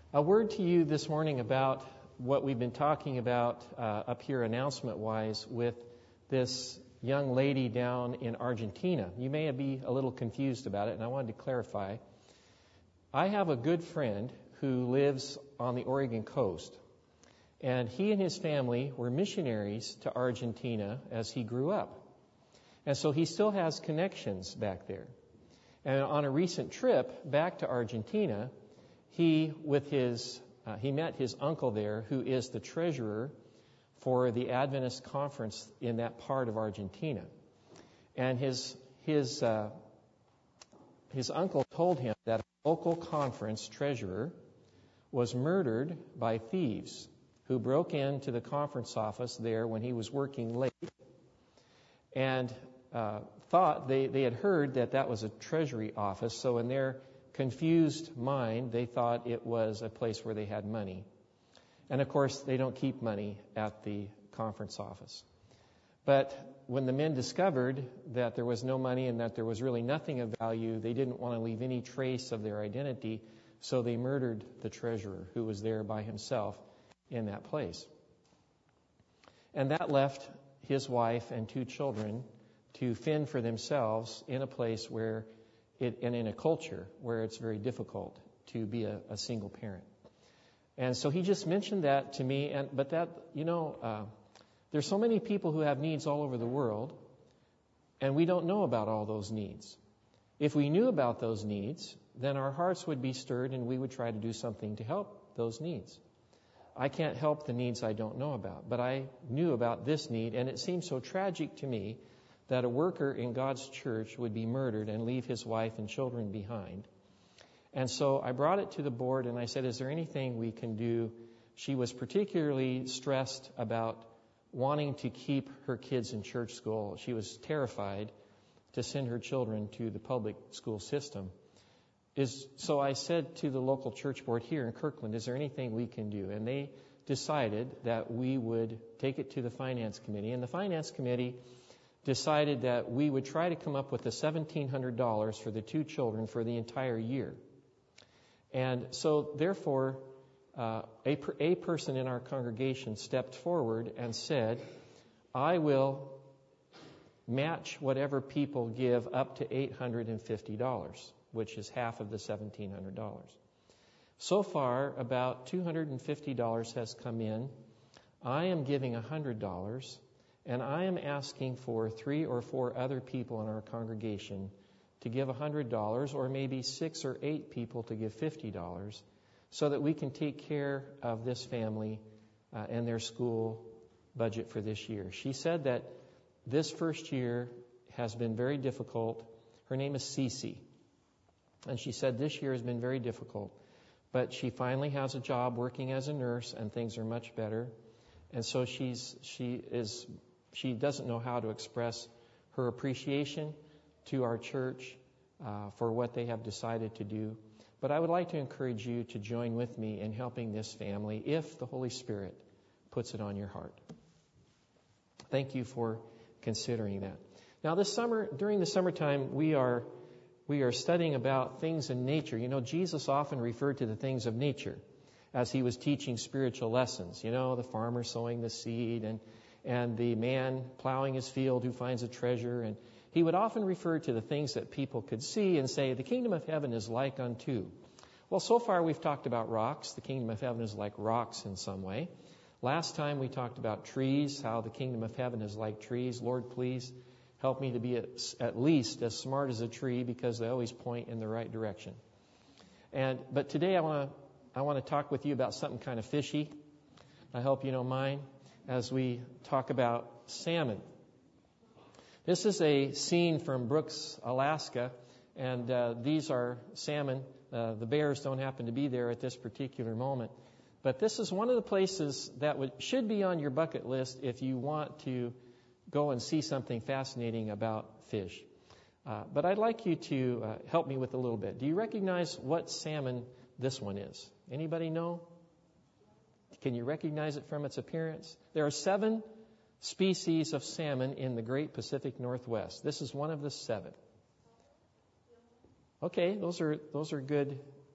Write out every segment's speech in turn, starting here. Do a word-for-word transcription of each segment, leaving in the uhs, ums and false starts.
A word to you this morning about what we've been talking about uh, up here announcement-wise with this young lady down in Argentina. You may be a little confused about it, and I wanted to clarify. I have a good friend who lives on the Oregon coast, and he and his family were missionaries to Argentina as he grew up. And so he still has connections back there. And on a recent trip back to Argentina, he with his uh, he met his uncle there, who is the treasurer for the Adventist conference in that part of Argentina. And his his uh, his uncle told him that a local conference treasurer was murdered by thieves who broke into the conference office there when he was working late, and uh, thought they, they had heard that that was a treasury office, so in their confused mind, they thought it was a place where they had money. And of course, they don't keep money at the conference office. But when the men discovered that there was no money and that there was really nothing of value, they didn't want to leave any trace of their identity, so they murdered the treasurer, who was there by himself in that place. And that left his wife and two children to fend for themselves in a place where it, and in a culture where it's very difficult to be a, a single parent. And so he just mentioned that to me, and but that, you know, uh, there's so many people who have needs all over the world, and we don't know about all those needs. If we knew about those needs, then our hearts would be stirred and we would try to do something to help those needs. I can't help the needs I don't know about, but I knew about this need, and it seemed so tragic to me that a worker in God's church would be murdered and leave his wife and children behind. And so I brought it to the board and I said, is there anything we can do? She was particularly stressed about wanting to keep her kids in church school. She was terrified to send her children to the public school system. Is so I said to the local church board here in Kirkland, is there anything we can do? And they decided that we would take it to the finance committee. And the finance committee decided that we would try to come up with the seventeen hundred dollars for the two children for the entire year. And so, therefore, uh, a, per, a person in our congregation stepped forward and said, I will match whatever people give up to eight hundred fifty dollars, which is half of the seventeen hundred dollars. So far, about two hundred fifty dollars has come in. I am giving one hundred dollars. And I am asking for three or four other people in our congregation to give one hundred dollars, or maybe six or eight people to give fifty dollars, so that we can take care of this family uh, and their school budget for this year. She said that this first year has been very difficult. Her name is Cece. And she said this year has been very difficult. But she finally has a job working as a nurse, and things are much better. And so she's she is... She doesn't know how to express her appreciation to our church uh, for what they have decided to do. But I would like to encourage you to join with me in helping this family if the Holy Spirit puts it on your heart. Thank you for considering that. Now, this summer, during the summertime, we are we are studying about things in nature. You know, Jesus often referred to the things of nature as he was teaching spiritual lessons. You know, the farmer sowing the seed and and the man plowing his field who finds a treasure. And he would often refer to the things that people could see and say, the kingdom of heaven is like unto. Well, so far we've talked about rocks. The kingdom of heaven is like rocks in some way. Last time we talked about trees, how the kingdom of heaven is like trees. Lord, please help me to be at least as smart as a tree, because they always point in the right direction. And but today I want to I want to talk with you about something kind of fishy. I hope you don't mind, as we talk about salmon. This is a scene from Brooks, Alaska, and uh, these are salmon. Uh, the bears don't happen to be there at this particular moment. But this is one of the places that would, should be on your bucket list if you want to go and see something fascinating about fish. Uh, but I'd like you to uh, help me with a little bit. Do you recognize what salmon this one is? Anybody know? Can you recognize it from its appearance? There are seven species of salmon in the Great Pacific Northwest. This is one of the seven. Okay, those are those are good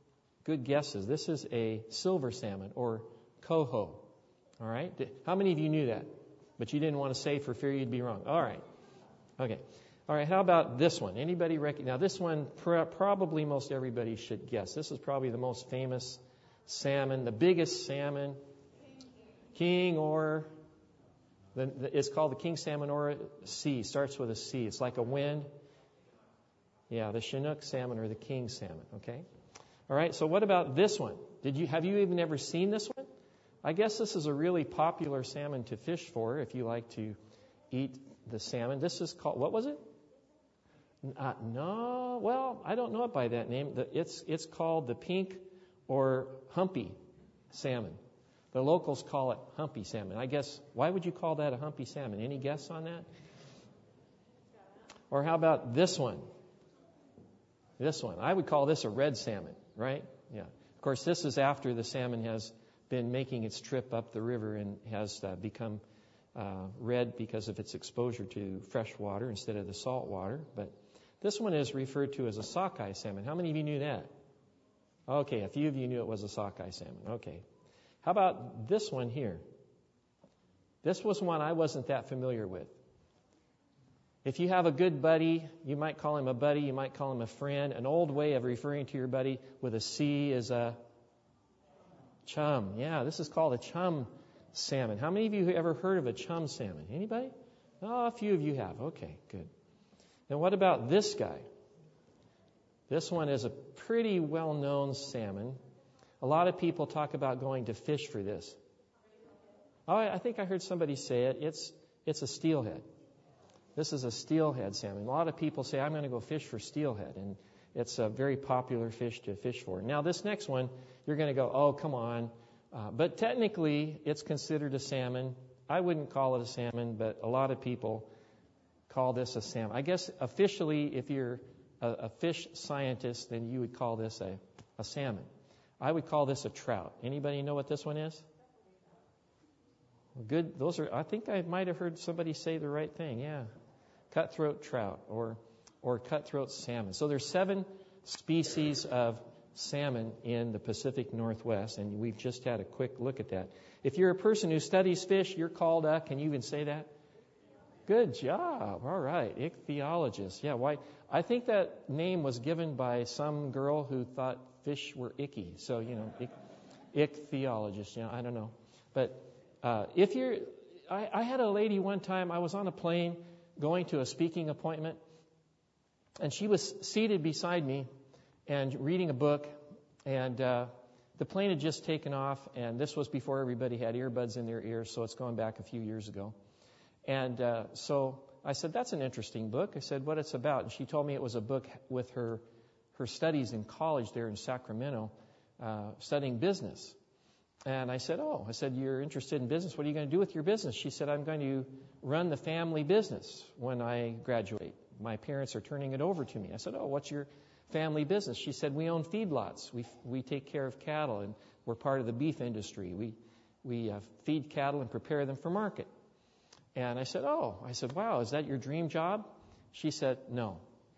Good guesses. This is a silver salmon, or coho. All right? How many of you knew that? But you didn't want to say for fear you'd be wrong. All right. Okay. All right, how about this one? Anybody recognize? Now, this one pr- probably most everybody should guess. This is probably the most famous salmon, the biggest salmon. King or, the, the, it's called the King Salmon or C. Starts with a C. It's like a wind. Yeah, the Chinook salmon or the king salmon, okay? All right, so what about this one? Did you have you even ever seen this one? I guess this is a really popular salmon to fish for if you like to eat the salmon. This is called, what was it? Uh, no, well, I don't know it by that name. The, it's it's called the pink or humpy salmon. The locals call it humpy salmon. I guess, why would you call that a humpy salmon? Any guess on that? Or how about this one? This one. I would call this a red salmon, right? Yeah. Of course, this is after the salmon has been making its trip up the river and has uh, become uh, red because of its exposure to fresh water instead of the salt water. But this one is referred to as a sockeye salmon. How many of you knew that? Okay, a few of you knew it was a sockeye salmon. Okay. How about this one here? This was one I wasn't that familiar with. If you have a good buddy, you might call him a buddy, you might call him a friend. An old way of referring to your buddy with a C is a chum. Yeah, this is called a chum salmon. How many of you have ever heard of a chum salmon? Anybody? Oh, a few of you have. Okay, good. And what about this guy? This one is a pretty well-known salmon. A lot of people talk about going to fish for this. Oh, I think I heard somebody say it. It's it's a steelhead. This is a steelhead salmon. A lot of people say, I'm going to go fish for steelhead, and it's a very popular fish to fish for. Now, this next one, you're going to go, oh, come on. Uh, but technically, it's considered a salmon. I wouldn't call it a salmon, but a lot of people call this a salmon. I guess officially, if you're a, a fish scientist, then you would call this a, a salmon. I would call this a trout. Anybody know what this one is? Good. Those are. I think I might have heard somebody say the right thing. Yeah, cutthroat trout or or cutthroat salmon. So there's seven species of salmon in the Pacific Northwest, and we've just had a quick look at that. If you're a person who studies fish, you're called a. Can you even say that? Good job. All right, ichthyologist. Yeah. Why? I think that name was given by some girl who thought fish were icky. So you know, ich, ichthyologist. Yeah. I don't know, but. Uh, if you're, I, I had a lady one time, I was on a plane going to a speaking appointment, and she was seated beside me and reading a book, and uh, the plane had just taken off, and this was before everybody had earbuds in their ears, so it's going back a few years ago. And uh, so I said, that's an interesting book. I said, what it's about. And she told me it was a book with her, her studies in college there in Sacramento, uh, studying business. And I said, oh, I said, you're interested in business. What are you going to do with your business? She said, I'm going to run the family business when I graduate. My parents are turning it over to me. I said, oh, what's your family business? She said, we own feedlots. We we take care of cattle, and we're part of the beef industry. We we uh, feed cattle and prepare them for market. And I said, oh, I said, wow, is that your dream job? She said, no.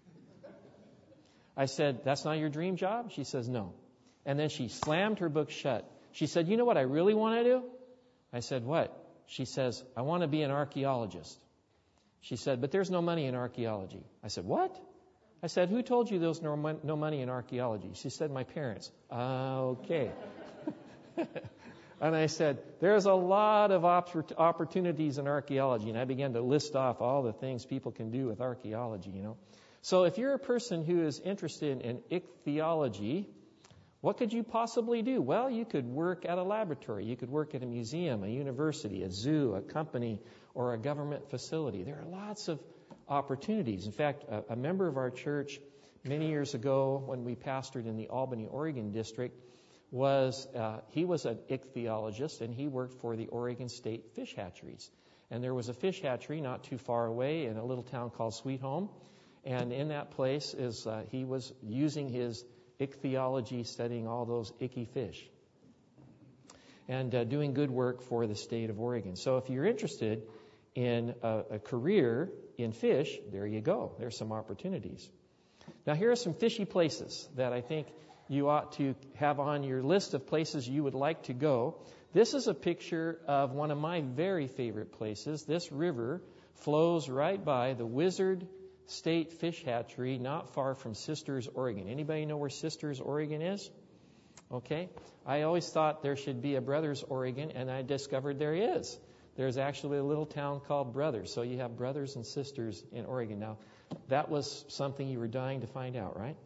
I said, that's not your dream job? She says, no. And then she slammed her book shut. She said, you know what I really want to do? I said, what? She says, I want to be an archaeologist. She said, but there's no money in archaeology. I said, what? I said, who told you there's no, mon- no money in archaeology? She said, my parents. Uh, okay. And I said, there's a lot of oppor- opportunities in archaeology. And I began to list off all the things people can do with archaeology, you know. So if you're a person who is interested in ichthyology, what could you possibly do? Well, you could work at a laboratory. You could work at a museum, a university, a zoo, a company, or a government facility. There are lots of opportunities. In fact, a, a member of our church many years ago when we pastored in the Albany, Oregon district, was uh, he was an ichthyologist, and he worked for the Oregon State Fish Hatcheries. And there was a fish hatchery not too far away in a little town called Sweet Home. And in that place is uh, he was using his ichthyology, studying all those icky fish, and uh, doing good work for the state of Oregon. So if you're interested in a, a career in fish, there you go. There's some opportunities. Now here are some fishy places that I think you ought to have on your list of places you would like to go. This is a picture of one of my very favorite places. This river flows right by the Wizard State Fish Hatchery, not far from Sisters, Oregon. Anybody know where Sisters, Oregon is? Okay. I always thought there should be a Brothers, Oregon, and I discovered there is. There's actually a little town called Brothers. So you have brothers and sisters in Oregon. Now, that was something you were dying to find out, right?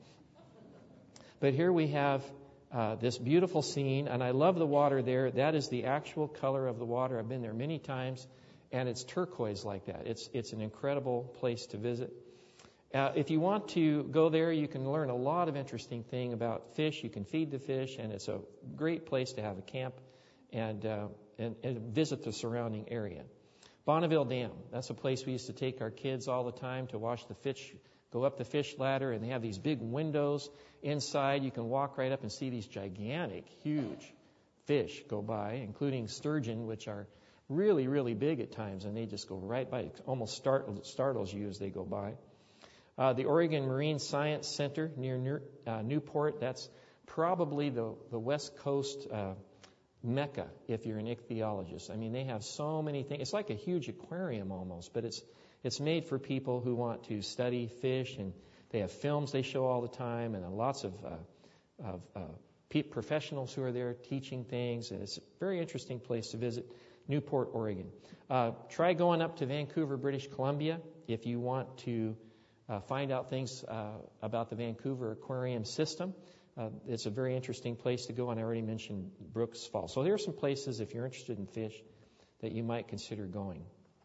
But here we have uh, this beautiful scene, and I love the water there. That is the actual color of the water. I've been there many times, and it's turquoise like that. It's it's an incredible place to visit. Uh, if you want to go there, you can learn a lot of interesting things about fish. You can feed the fish, and it's a great place to have a camp and uh, and, and visit the surrounding area. Bonneville Dam, that's a place we used to take our kids all the time to watch the fish go up the fish ladder, and they have these big windows inside. You can walk right up and see these gigantic, huge fish go by, including sturgeon, which are really, really big at times, and they just go right by. It almost startles, startles you as they go by. Uh, the Oregon Marine Science Center near, near uh, Newport, that's probably the, the West Coast uh, mecca if you're an ichthyologist. I mean, they have so many things. It's like a huge aquarium almost, but it's it's made for people who want to study fish, and they have films they show all the time, and lots of, uh, of uh, professionals who are there teaching things, and it's a very interesting place to visit, Newport, Oregon. Uh, try going up to Vancouver, British Columbia, if you want to uh, find out things uh, about the Vancouver aquarium system. Uh, it's a very interesting place to go, and I already mentioned Brooks Falls. So there are some places, if you're interested in fish, that you might consider going.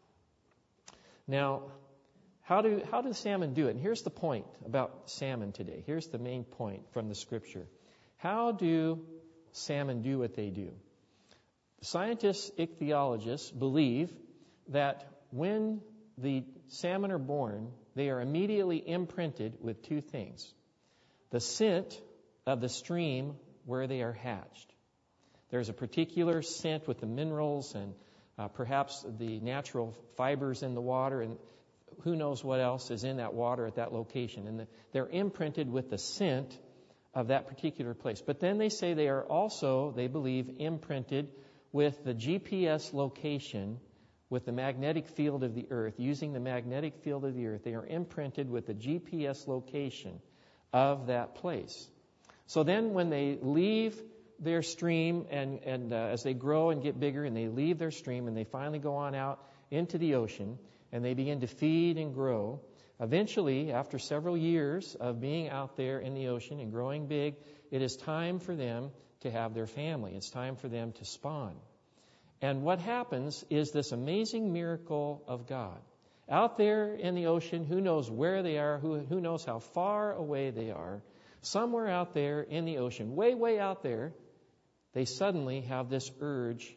Now, how do how do salmon do it? And here's the point about salmon today. Here's the main point from the Scripture. How do salmon do what they do? Scientists, ichthyologists, believe that when the salmon are born, they are immediately imprinted with two things. The scent of the stream where they are hatched. There's a particular scent with the minerals and uh, perhaps the natural fibers in the water, and who knows what else is in that water at that location. And the, they're imprinted with the scent of that particular place. But then they say they are also, they believe, imprinted with the G P S location with the magnetic field of the earth. Using the magnetic field of the earth, they are imprinted with the G P S location of that place. So then when they leave their stream and, and uh, as they grow and get bigger and they leave their stream and they finally go on out into the ocean and they begin to feed and grow, eventually, after several years of being out there in the ocean and growing big, it is time for them to have their family. It's time for them to spawn. And what happens is this amazing miracle of God. Out there in the ocean, who knows where they are, who, who knows how far away they are, somewhere out there in the ocean, way, way out there, they suddenly have this urge,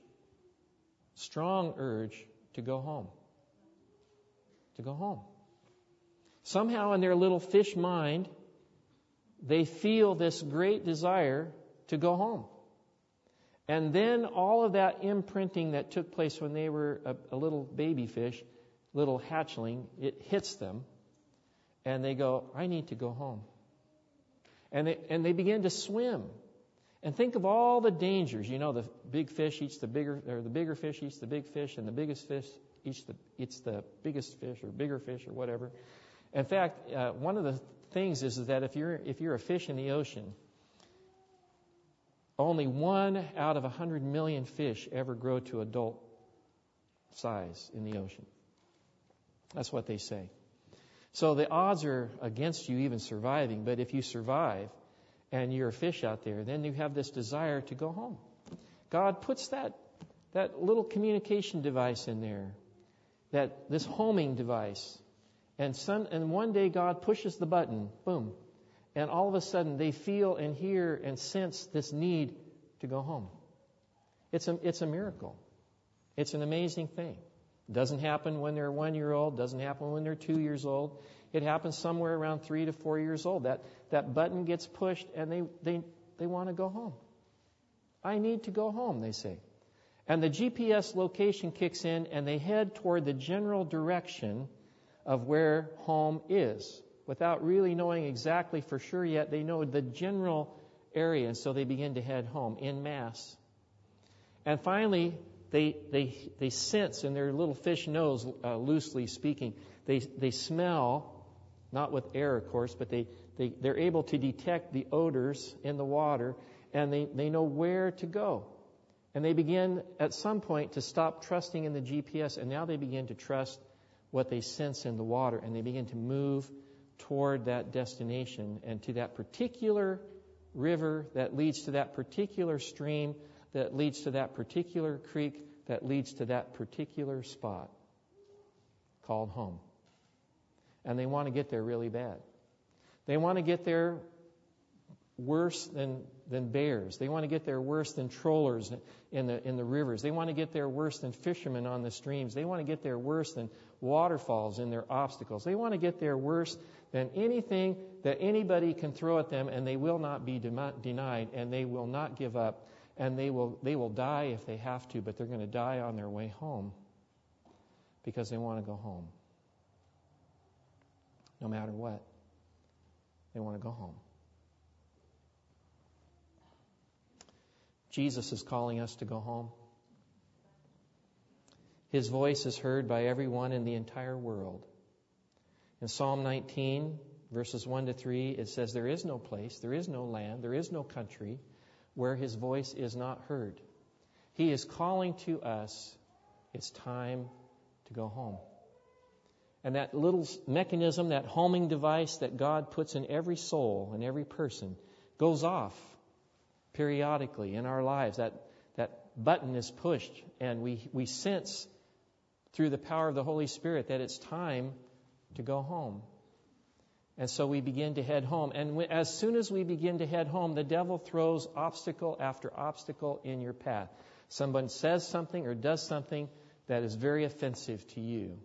strong urge, to go home. To go home. Somehow in their little fish mind, they feel this great desire to go home. And then all of that imprinting that took place when they were a, a little baby fish, little hatchling, it hits them, and they go, I need to go home. And they, and they begin to swim. And think of all the dangers. You know, the big fish eats the bigger, or the bigger fish eats the big fish, and the biggest fish eats the, eats the biggest fish, or bigger fish, or whatever. In fact, uh, one of the things is, is that if you're if you're a fish in the ocean, only one out of a hundred million fish ever grow to adult size in the ocean. That's what they say. So the odds are against you even surviving. But if you survive and you're a fish out there, then you have this desire to go home. God puts that that little communication device in there, that this homing device. And some, and one day God pushes the button, boom, and all of a sudden they feel and hear and sense this need to go home. It's a, it's a miracle. It's an amazing thing. It doesn't happen when they're one year old, doesn't happen when they're two years old. It happens somewhere around three to four years old. That that button gets pushed and they, they, they want to go home. I need to go home, they say. And the G P S location kicks in and they head toward the general direction of where home is. Without really knowing exactly for sure yet, they know the general area. And so they begin to head home en masse. And finally, they they they sense in their little fish nose, uh, loosely speaking, they they smell, not with air, of course, but they, they, they're able to detect the odors in the water, and they, they know where to go. And they begin, at some point, to stop trusting in the G P S, and now they begin to trust what they sense in the water, and they begin to move toward that destination and to that particular river that leads to that particular stream, that leads to that particular creek, that leads to that particular spot called home. And they want to get there really bad. They want to get there worse than, than bears. They want to get there worse than trollers in the, in the rivers. They want to get there worse than fishermen on the streams. They want to get there worse than waterfalls in their obstacles. They want to get there worse than anything that anybody can throw at them, and they will not be de- denied, and they will not give up, and they will, they will die if they have to, but they're going to die on their way home because they want to go home. No matter what, they want to go home. Jesus is calling us to go home. His voice is heard by everyone in the entire world. In Psalm nineteen, verses one to three, it says, there is no place, there is no land, there is no country where His voice is not heard. He is calling to us, it's time to go home. And that little mechanism, that homing device that God puts in every soul and every person, goes off periodically in our lives. That that button is pushed, and we, we sense through the power of the Holy Spirit that it's time to go home. And so we begin to head home. And as soon as we begin to head home, the devil throws obstacle after obstacle in your path. Someone says something or does something that is very offensive to you,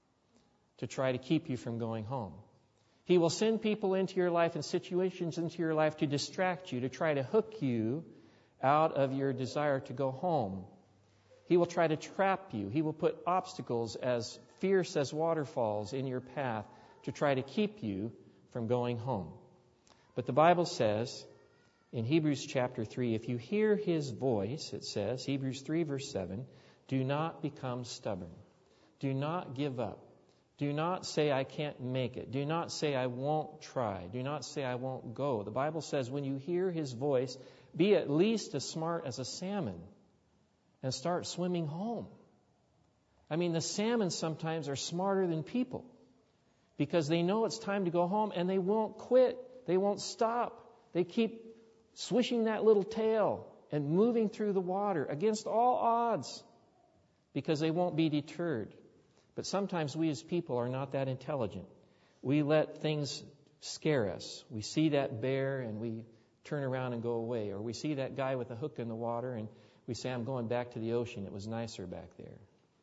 to try to keep you from going home. He will send people into your life and situations into your life to distract you, to try to hook you out of your desire to go home. He will try to trap you. He will put obstacles as fierce as waterfalls in your path to try to keep you from going home. But the Bible says in Hebrews chapter three, if you hear His voice, it says, Hebrews three verse seven, do not become stubborn. Do not give up. Do not say, I can't make it. Do not say, I won't try. Do not say, I won't go. The Bible says, when you hear His voice, be at least as smart as a salmon and start swimming home. I mean, the salmon sometimes are smarter than people because they know it's time to go home, and they won't quit. They won't stop. They keep swishing that little tail and moving through the water against all odds because they won't be deterred. But sometimes we as people are not that intelligent. We let things scare us. We see that bear and we turn around and go away. Or we see that guy with a hook in the water and we say, I'm going back to the ocean. It was nicer back there.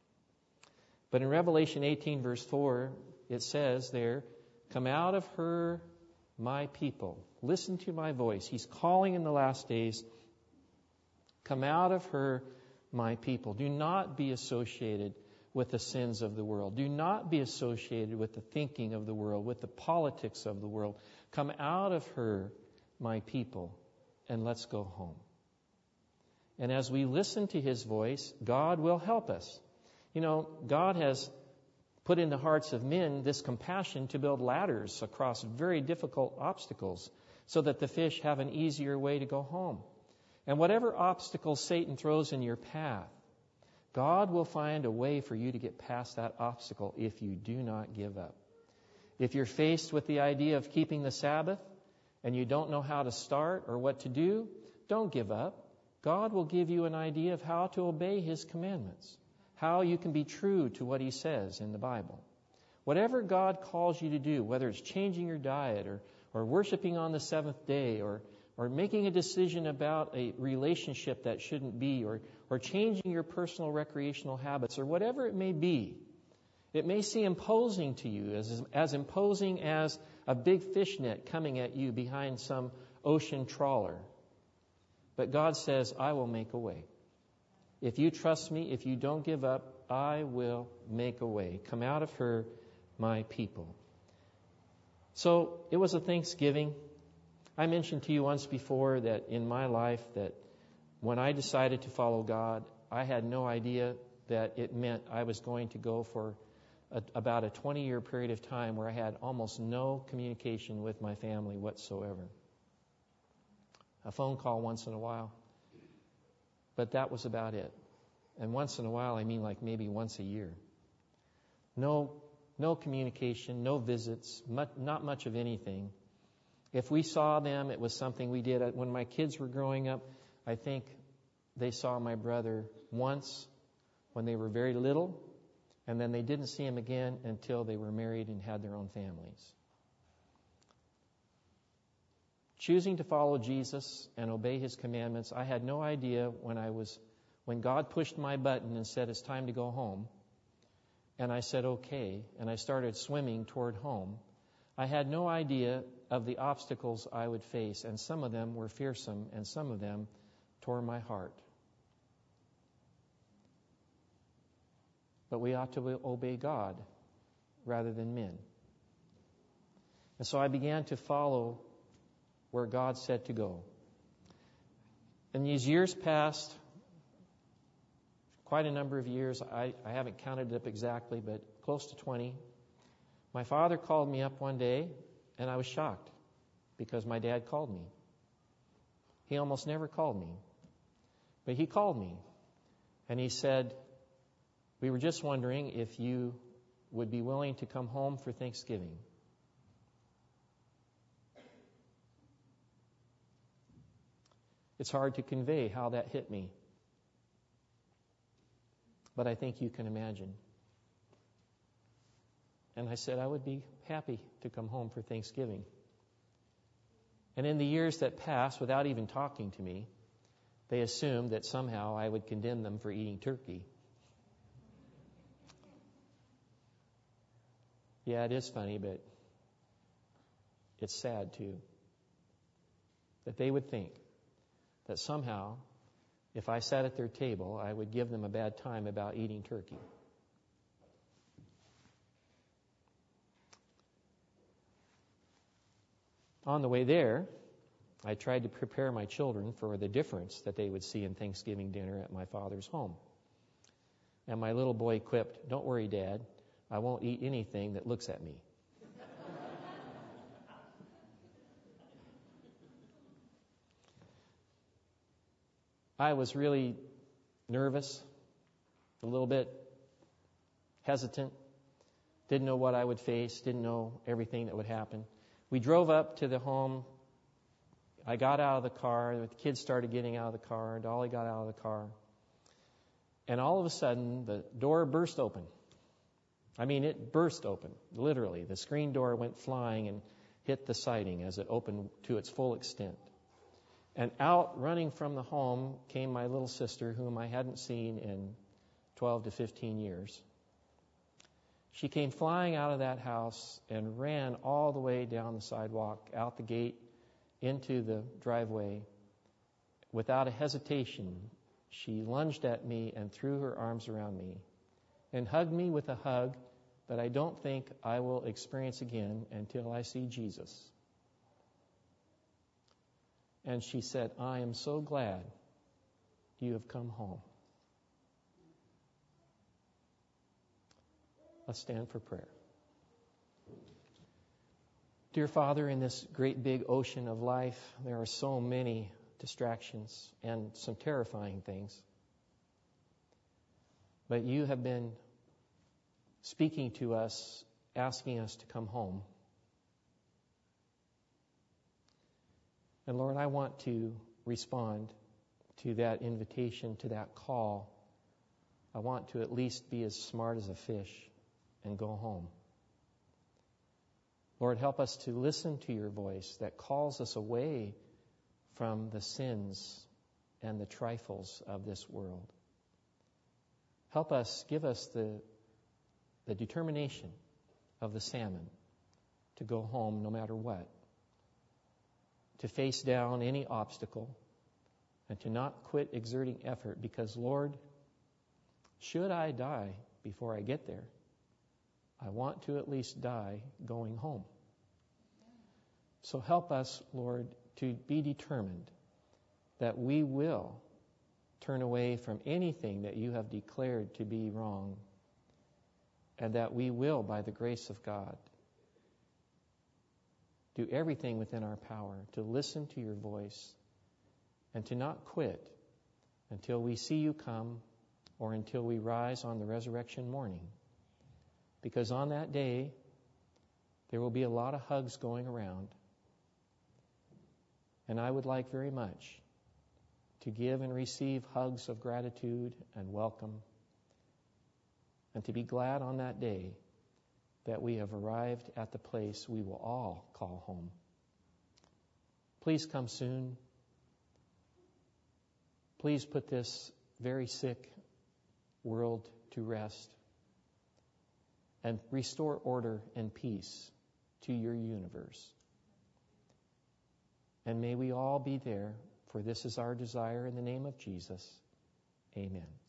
But in Revelation eighteen verse four, it says there, come out of her, my people. Listen to my voice. He's calling in the last days. Come out of her, my people. Do not be associated with the sins of the world. Do not be associated with the thinking of the world, with the politics of the world. Come out of her, my people, and let's go home. And as we listen to His voice, God will help us. You know, God has put in the hearts of men this compassion to build ladders across very difficult obstacles so that the fish have an easier way to go home. And whatever obstacles Satan throws in your path, God will find a way for you to get past that obstacle if you do not give up. If you're faced with the idea of keeping the Sabbath and you don't know how to start or what to do, don't give up. God will give you an idea of how to obey His commandments, how you can be true to what He says in the Bible. Whatever God calls you to do, whether it's changing your diet or, or worshiping on the seventh day or or making a decision about a relationship that shouldn't be, or, or changing your personal recreational habits, or whatever it may be. It may seem imposing to you, as, as imposing as a big fish net coming at you behind some ocean trawler. But God says, I will make a way. If you trust me, if you don't give up, I will make a way. Come out of her, my people. So it was a Thanksgiving. I mentioned to you once before that in my life that when I decided to follow God, I had no idea that it meant I was going to go for a, about a twenty-year period of time where I had almost no communication with my family whatsoever. A phone call once in a while. But that was about it. And once in a while, I mean like maybe once a year. No, no communication, no visits, much, not much of anything. If we saw them, it was something we did. When my kids were growing up, I think they saw my brother once when they were very little, and then they didn't see him again until they were married and had their own families. Choosing to follow Jesus and obey His commandments, I had no idea when I was, when God pushed my button and said it's time to go home, and I said okay, and I started swimming toward home. I had no idea of the obstacles I would face, and some of them were fearsome, and some of them tore my heart. But we ought to obey God rather than men. And so I began to follow where God said to go. And these years passed, quite a number of years. I, I haven't counted it up exactly, but close to twenty. My father called me up one day, and I was shocked because my dad called me. He almost never called me. But he called me, and he said, "We were just wondering if you would be willing to come home for Thanksgiving." It's hard to convey how that hit me, but I think you can imagine. And I said I would be happy to come home for Thanksgiving. And in the years that passed, without even talking to me, they assumed that somehow I would condemn them for eating turkey. Yeah, it is funny, but it's sad too. That they would think that somehow, if I sat at their table, I would give them a bad time about eating turkey. On the way there, I tried to prepare my children for the difference that they would see in Thanksgiving dinner at my father's home. And my little boy quipped, "Don't worry, Dad, I won't eat anything that looks at me." I was really nervous, a little bit hesitant, didn't know what I would face, didn't know everything that would happen. We drove up to the home. I got out of the car. The kids started getting out of the car. Dolly got out of the car. And all of a sudden, the door burst open. I mean, it burst open, literally. The screen door went flying and hit the siding as it opened to its full extent. And out running from the home came my little sister, whom I hadn't seen in twelve to fifteen years. She came flying out of that house and ran all the way down the sidewalk, out the gate, into the driveway. Without a hesitation, she lunged at me and threw her arms around me and hugged me with a hug that I don't think I will experience again until I see Jesus. And she said, "I am so glad you have come home." Let's stand for prayer. Dear Father, in this great big ocean of life, there are so many distractions and some terrifying things. But you have been speaking to us, asking us to come home. And Lord, I want to respond to that invitation, to that call. I want to at least be as smart as a fish and go home. Lord, help us to listen to your voice that calls us away from the sins and the trifles of this world. Help us, give us the, the determination of the salmon to go home no matter what, to face down any obstacle, and to not quit exerting effort because, Lord, should I die before I get there, I want to at least die going home. So help us, Lord, to be determined that we will turn away from anything that you have declared to be wrong, and that we will, by the grace of God, do everything within our power to listen to your voice and to not quit until we see you come or until we rise on the resurrection morning. Because on that day, there will be a lot of hugs going around. And I would like very much to give and receive hugs of gratitude and welcome, and to be glad on that day that we have arrived at the place we will all call home. Please come soon. Please put this very sick world to rest and restore order and peace to your universe. And may we all be there, for this is our desire in the name of Jesus. Amen.